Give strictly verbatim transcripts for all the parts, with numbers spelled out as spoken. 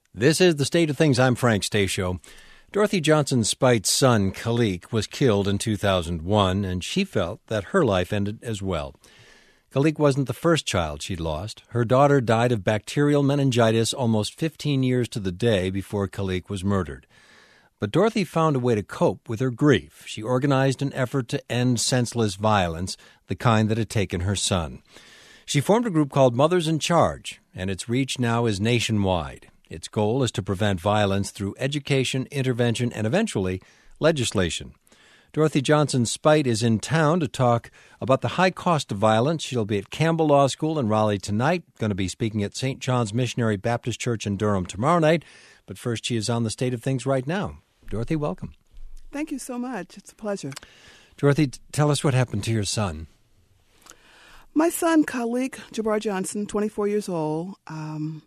This is The State of Things. I'm Frank Stasio. Dorothy Johnson Spite's son, Khalik, was killed in two thousand one, and she felt that her life ended as well. Khalik wasn't the first child she'd lost. Her daughter died of bacterial meningitis almost fifteen years to the day before Khalik was murdered. But Dorothy found a way to cope with her grief. She organized an effort to end senseless violence, the kind that had taken her son. She formed a group called Mothers in Charge, and its reach now is nationwide. Its goal is to prevent violence through education, intervention, and eventually legislation. Dorothy Johnson Spite is in town to talk about the high cost of violence. She'll be at Campbell Law School in Raleigh tonight, going to be speaking at Saint John's Missionary Baptist Church in Durham tomorrow night. But first, she is on The State of Things right now. Dorothy, welcome. Thank you so much. It's a pleasure. Dorothy, t- tell us what happened to your son. My son, Khalik Jabbar Johnson, twenty-four years old, um,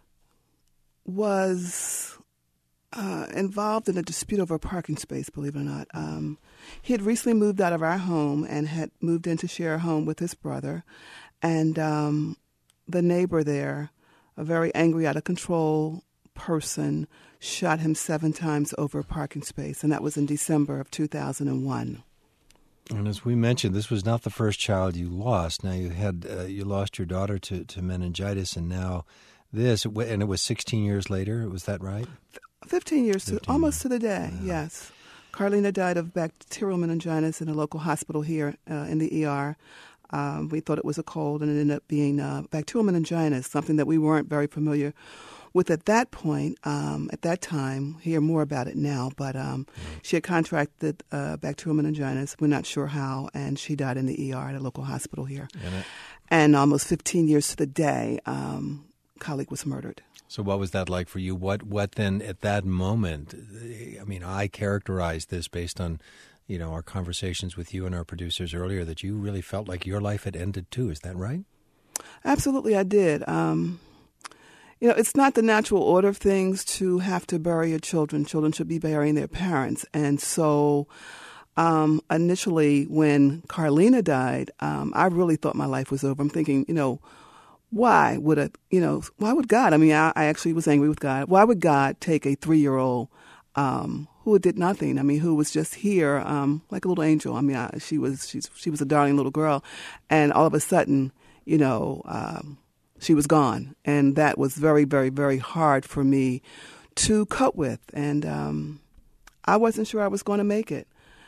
was uh, involved in a dispute over a parking space, believe it or not. Um, he had recently moved out of our home and had moved in to share a home with his brother. And um, the neighbor there, a very angry, out of control person, shot him seven times over a parking space. And that was in December of two thousand one. And as we mentioned, this was not the first child you lost. Now, you had uh, you lost your daughter to, to meningitis, and now this, and it was sixteen years later. Was that right? fifteen years, fifteen to, almost to the day, wow. Yes. Carlina died of bacterial meningitis in a local hospital here uh, in the E R. Um, we thought it was a cold, and it ended up being uh, bacterial meningitis, something that we weren't very familiar with at that point. Um, at that time, hear more about it now, but um, right. She had contracted uh, bacterial meningitis. We're not sure how, and she died in the E R at a local hospital here. And, it, and almost fifteen years to the day, um, Khalik was murdered. So what was that like for you? What what then at that moment, I mean, I characterized this based on, you know, our conversations with you and our producers earlier, that you really felt like your life had ended too. Is that right? Absolutely, I did. Um, you know, it's not the natural order of things to have to bury your children. Children should be burying their parents. And so um, initially when Carlina died, um, I really thought my life was over. I'm thinking, you know, why would a, you know, why would God, I mean, I, I actually was angry with God. Why would God take a three-year-old um, who did nothing? I mean, who was just here um, like a little angel. I mean, I, she was she's, she was a darling little girl. And all of a sudden, you know, um, she was gone. And that was very, very, very hard for me to cope with. And um, I wasn't sure I was going to make it.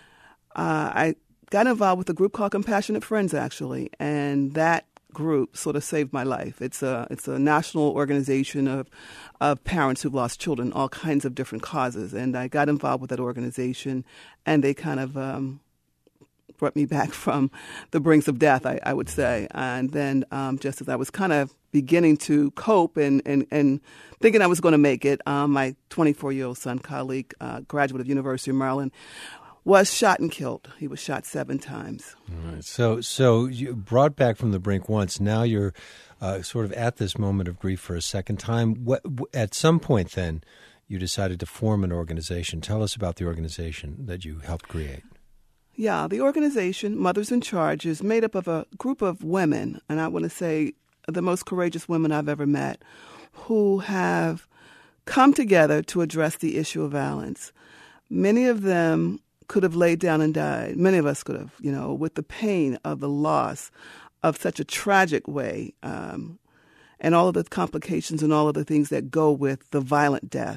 Uh, I got involved with a group called Compassionate Friends, actually, and that group sort of saved my life. It's a it's a national organization of of parents who've lost children, all kinds of different causes. And I got involved with that organization, and they kind of um, brought me back from the brinks of death, I, I would say. And then um, just as I was kind of beginning to cope and, and, and thinking I was going to make it, um, my twenty-four-year-old son, Khalik, uh, graduate of University of Maryland, was shot and killed. He was shot seven times. All right. So, so you brought back from the brink once. Now you're uh, sort of at this moment of grief for a second time. What, at some point, then, you decided to form an organization. Tell us about the organization that you helped create. Yeah, the organization, Mothers in Charge, is made up of a group of women, and I want to say the most courageous women I've ever met, who have come together to address the issue of violence. Many of them could have laid down and died. Many of us could have, you know, with the pain of the loss of such a tragic way, um, and all of the complications and all of the things that go with the violent death.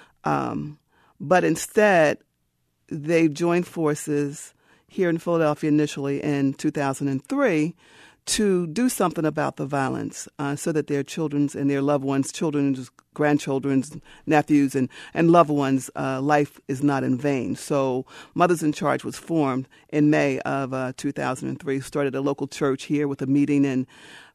Um, but instead, they've joined forces here in Philadelphia initially in two thousand three to do something about the violence uh, so that their children's and their loved ones, children's, grandchildren's, nephews, and, and loved ones' uh, life is not in vain. So Mothers in Charge was formed in May of uh, two thousand three, started a local church here with a meeting, and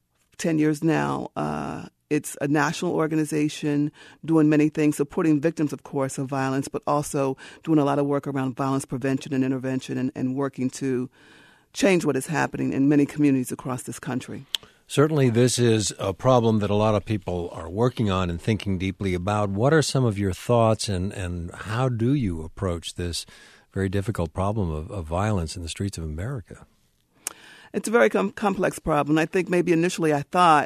ten years now, uh, it's a national organization doing many things, supporting victims, of course, of violence, but also doing a lot of work around violence prevention and intervention and, and working to change what is happening in many communities across this country. Certainly, this is a problem that a lot of people are working on and thinking deeply about. What are some of your thoughts, and, and how do you approach this very difficult problem of, of violence in the streets of America? It's a very com- complex problem. I think maybe initially I thought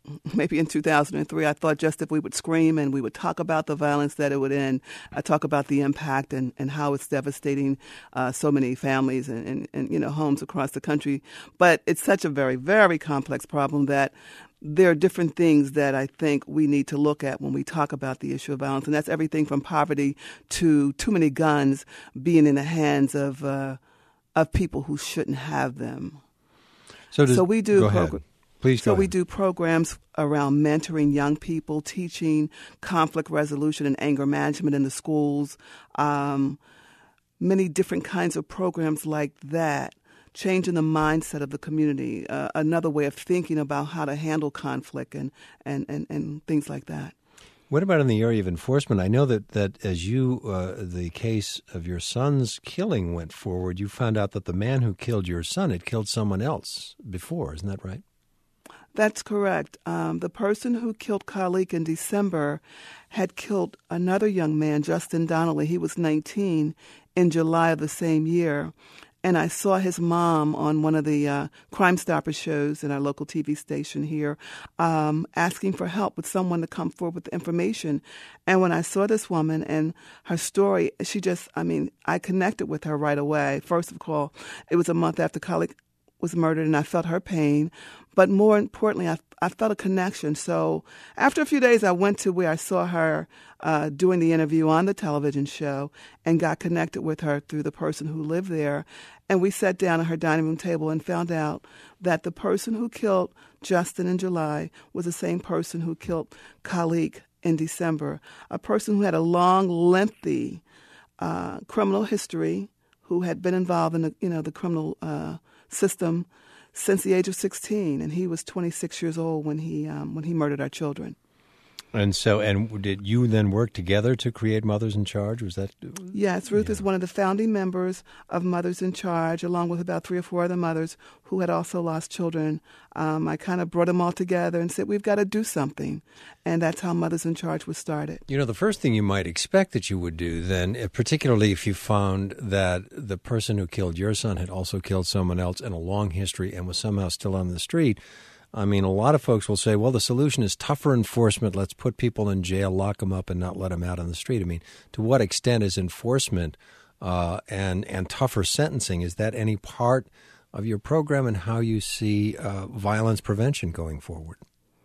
maybe in two thousand three, I thought just if we would scream and we would talk about the violence, that it would end. I talk about the impact and, and how it's devastating uh, so many families and, and, and, you know, homes across the country. But it's such a very, very complex problem that there are different things that I think we need to look at when we talk about the issue of violence. And that's everything from poverty to too many guns being in the hands of uh, of people who shouldn't have them. So, does, so we do. Go ahead. Please go So ahead. we do programs around mentoring young people, teaching conflict resolution and anger management in the schools, um, many different kinds of programs like that, changing the mindset of the community, uh, another way of thinking about how to handle conflict and, and, and, and things like that. What about in the area of enforcement? I know that, that as you, uh, the case of your son's killing went forward, you found out that the man who killed your son had killed someone else before. Isn't that right? That's correct. Um, the person who killed Khalik in December had killed another young man, Justin Donnelly. He was nineteen in July of the same year. And I saw his mom on one of the uh, Crime Stopper shows in our local T V station here, um, asking for help with someone to come forward with information. And when I saw this woman and her story, she just, I mean, I connected with her right away. First of all, it was a month after Khalik was murdered, and I felt her pain. But more importantly, I, I felt a connection. So after a few days, I went to where I saw her uh, doing the interview on the television show and got connected with her through the person who lived there. And we sat down at her dining room table and found out that the person who killed Justin in July was the same person who killed Khalik in December, a person who had a long, lengthy uh, criminal history, who had been involved in the, you know, the criminal uh, system since the age of sixteen, and he was twenty-six years old when he um, when he murdered our children. And so, and did you then work together to create Mothers in Charge? Was that? Yes, Ruth yeah. is one of the founding members of Mothers in Charge, along with about three or four other mothers who had also lost children. Um, I kind of brought them all together and said, we've got to do something. And that's how Mothers in Charge was started. You know, the first thing you might expect that you would do then, particularly if you found that the person who killed your son had also killed someone else in a long history and was somehow still on the street, I mean, a lot of folks will say, well, the solution is tougher enforcement. Let's put people in jail, lock them up, and not let them out on the street. I mean, to what extent is enforcement uh, and, and tougher sentencing, is that any part of your program and how you see uh, violence prevention going forward?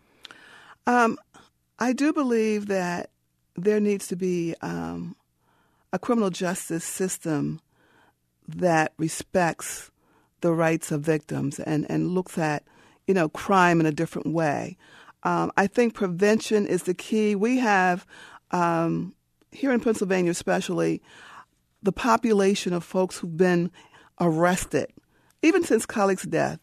Um, I do believe that there needs to be um, a criminal justice system that respects the rights of victims and, and looks at you know, crime in a different way. Um, I think prevention is the key. We have, um, here in Pennsylvania especially, the population of folks who've been arrested, even since Khalik's death,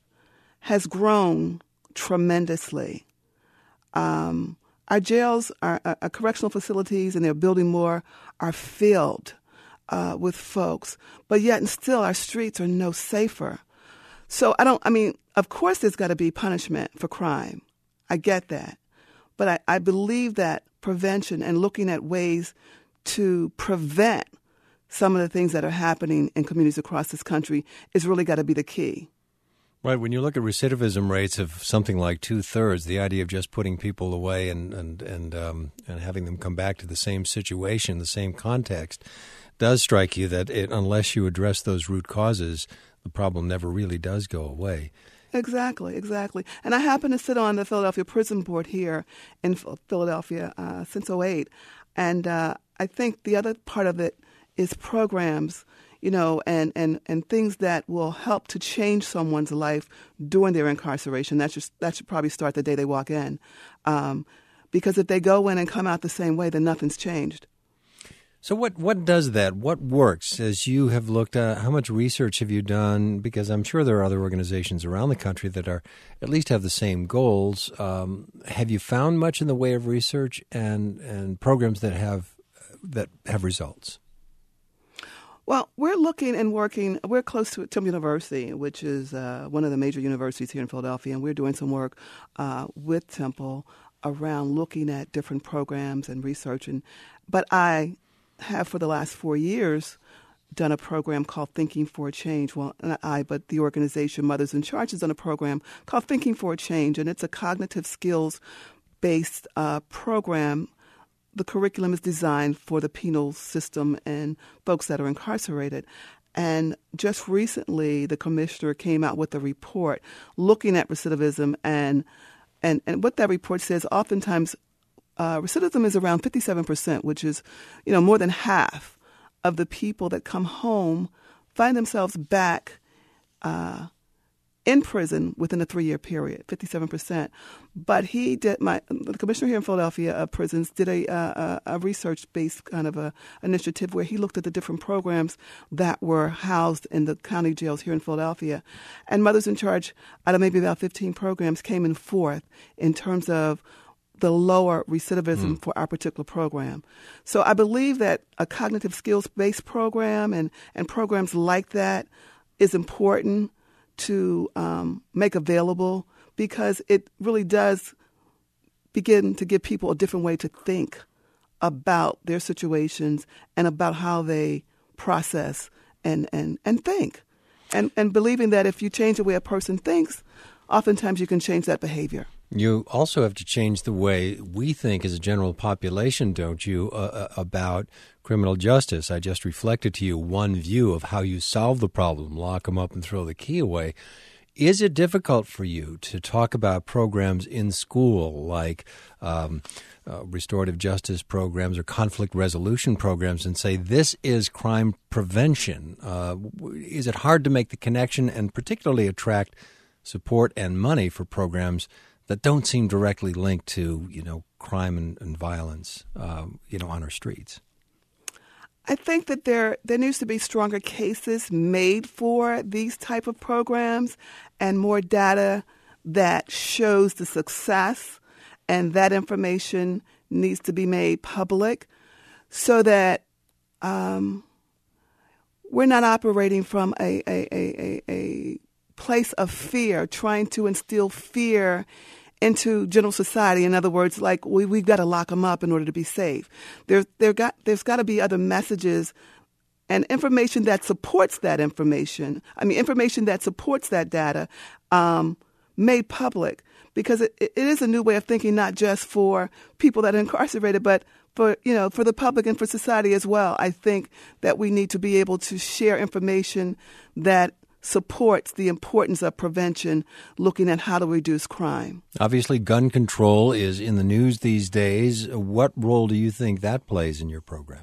has grown tremendously. Um, our jails, our, our correctional facilities, and they're building more, are filled uh, with folks. But yet and still, our streets are no safer. So I don't, I mean, of course there's got to be punishment for crime. I get that. But I, I believe that prevention and looking at ways to prevent some of the things that are happening in communities across this country is really got to be the key. Right. When you look at recidivism rates of something like two-thirds, the idea of just putting people away and and and, um, and having them come back to the same situation, the same context, does strike you that it, unless you address those root causes, the problem never really does go away. Exactly, exactly. And I happen to sit on the Philadelphia Prison Board here in Philadelphia uh, since oh eight. And uh, I think the other part of it is programs, you know, and, and, and things that will help to change someone's life during their incarceration. That should, that should probably start the day they walk in. Um, because if they go in and come out the same way, then nothing's changed. So what, what does that? What works as you have looked at? How much research have you done? Because I'm sure there are other organizations around the country that are at least have the same goals. Um, have you found much in the way of research and, and programs that have that have results? Well, we're looking and working. We're close to Temple University, which is uh, one of the major universities here in Philadelphia, and we're doing some work uh, with Temple around looking at different programs and research. And, but I have for the last four years done a program called Thinking for a Change. Well, not I, but the organization Mothers in Charge has done a program called Thinking for a Change, and it's a cognitive skills-based uh, program. The curriculum is designed for the penal system and folks that are incarcerated. And just recently, the commissioner came out with a report looking at recidivism, and and, and what that report says, oftentimes uh, recidivism is around fifty-seven percent, which is, you know, more than half of the people that come home find themselves back uh, in prison within a three-year period, fifty-seven percent. But he did, my the commissioner here in Philadelphia of prisons did a, uh, a research-based kind of a initiative where he looked at the different programs that were housed in the county jails here in Philadelphia. And Mothers in Charge, out of maybe about fifteen programs, came in fourth in terms of the lower recidivism mm. for our particular program. So I believe that a cognitive skills-based program and, and programs like that is important to um, make available, because it really does begin to give people a different way to think about their situations and about how they process and, and, and think. And, and believing that if you change the way a person thinks, oftentimes you can change that behavior. You also have to change the way we think as a general population, don't you, uh, about criminal justice. I just reflected to you one view of how you solve the problem, lock them up and throw the key away. Is it difficult for you to talk about programs in school like um, uh, restorative justice programs or conflict resolution programs and say this is crime prevention? Uh, is it hard to make the connection and particularly attract support and money for programs that don't seem directly linked to, you know, crime and, and violence, um, you know, on our streets? I think that there there needs to be stronger cases made for these type of programs and more data that shows the success, and that information needs to be made public so that um, we're not operating from a, a, a, a, a place of fear, trying to instill fear into general society. In other words, like we, we've got to lock them up in order to be safe. There, there got, there's got to be other messages and information that supports that information. I mean, information that supports that data um, made public, because it, it is a new way of thinking, not just for people that are incarcerated, but for, you know, for the public and for society as well. I think that we need to be able to share information that supports the importance of prevention, looking at how to reduce crime. Obviously, gun control is in the news these days. What role do you think that plays in your program?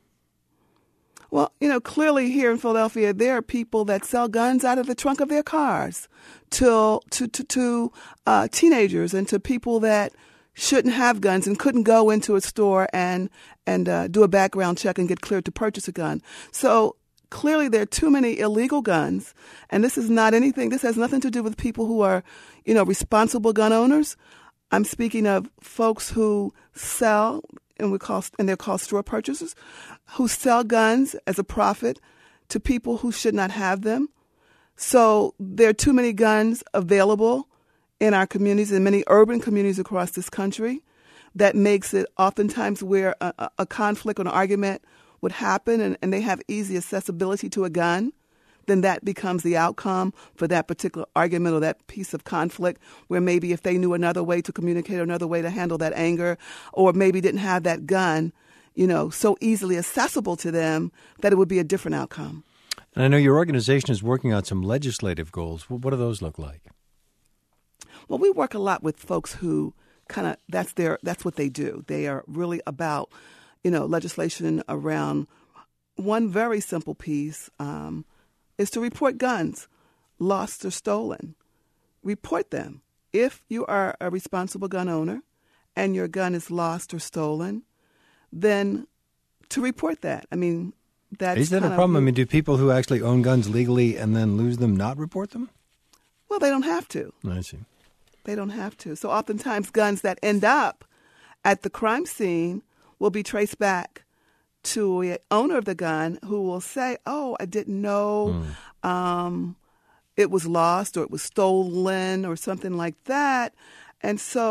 Well, you know, clearly here in Philadelphia, there are people that sell guns out of the trunk of their cars to to to, to uh, teenagers and to people that shouldn't have guns and couldn't go into a store and and uh, do a background check and get cleared to purchase a gun. So clearly, there are too many illegal guns, and this is not anything. This has nothing to do with people who are, you know, responsible gun owners. I'm speaking of folks who sell, and we call, and they're called straw purchasers, who sell guns as a profit to people who should not have them. So there are too many guns available in our communities, in many urban communities across this country. That makes it oftentimes where a, a conflict or an argument would happen, and, and they have easy accessibility to a gun, then that becomes the outcome for that particular argument or that piece of conflict, where maybe if they knew another way to communicate or another way to handle that anger, or maybe didn't have that gun, you know, so easily accessible to them, that it would be a different outcome. And I know your organization is working on some legislative goals. What do those look like? Well, we work a lot with folks who kind of, that's their, that's what they do. They are really about, you know, legislation around one very simple piece um, is to report guns, lost or stolen. Report them. If you are a responsible gun owner and your gun is lost or stolen, then to report that. I mean, that's Is that a problem? I mean, do people who actually own guns legally and then lose them not report them? Well, they don't have to. I see. They don't have to. So oftentimes guns that end up at the crime scene will be traced back to the owner of the gun, who will say, oh, I didn't know mm. um, it was lost or it was stolen or something like that. And so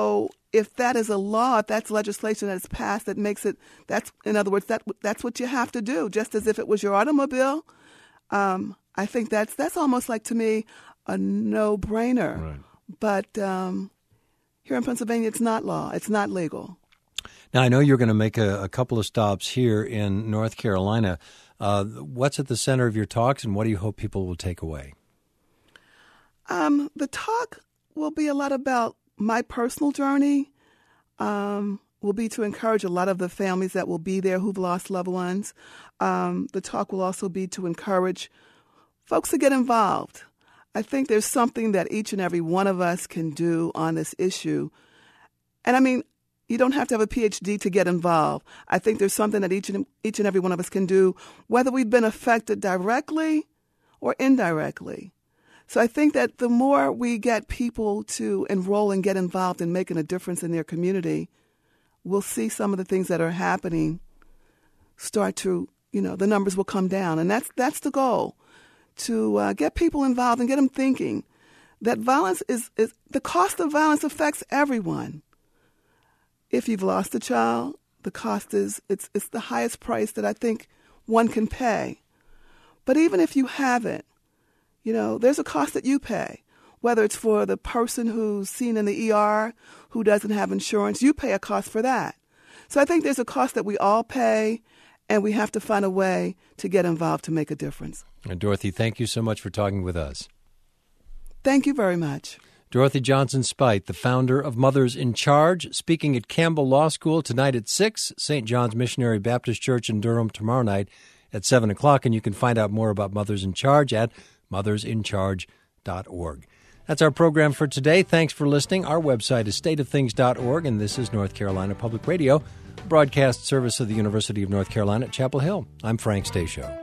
if that is a law, if that's legislation that is passed that makes it, that's, in other words, that that's what you have to do, just as if it was your automobile. Um, I think that's that's almost like, to me, a no-brainer. Right. But um, here in Pennsylvania, it's not law. It's not legal. Now, I know you're going to make a, a couple of stops here in North Carolina. Uh, what's at the center of your talks, and what do you hope people will take away? Um, the talk will be a lot about my personal journey. Um, will be to encourage a lot of the families that will be there who've lost loved ones. Um, the talk will also be to encourage folks to get involved. I think there's something that each and every one of us can do on this issue. And I mean, you don't have to have a P H D to get involved. I think there's something that each and, each and every one of us can do, whether we've been affected directly or indirectly. So I think that the more we get people to enroll and get involved in making a difference in their community, we'll see some of the things that are happening start to, you know, the numbers will come down. And that's that's the goal, to uh, get people involved and get them thinking that violence is, is, the cost of violence affects everyone. If you've lost a child, the cost is, it's it's the highest price that I think one can pay. But even if you haven't, you know, there's a cost that you pay, whether it's for the person who's seen in the E R who doesn't have insurance. You pay a cost for that. So I think there's a cost that we all pay, and we have to find a way to get involved to make a difference. And Dorothy, thank you so much for talking with us. Thank you very much. Dorothy Johnson Speight, the founder of Mothers in Charge, speaking at Campbell Law School tonight at six, Saint John's Missionary Baptist Church in Durham tomorrow night at seven o'clock. And you can find out more about Mothers in Charge at mothers in charge dot org. That's our program for today. Thanks for listening. Our website is state of things dot org, and this is North Carolina Public Radio, broadcast service of the University of North Carolina at Chapel Hill. I'm Frank Stasio.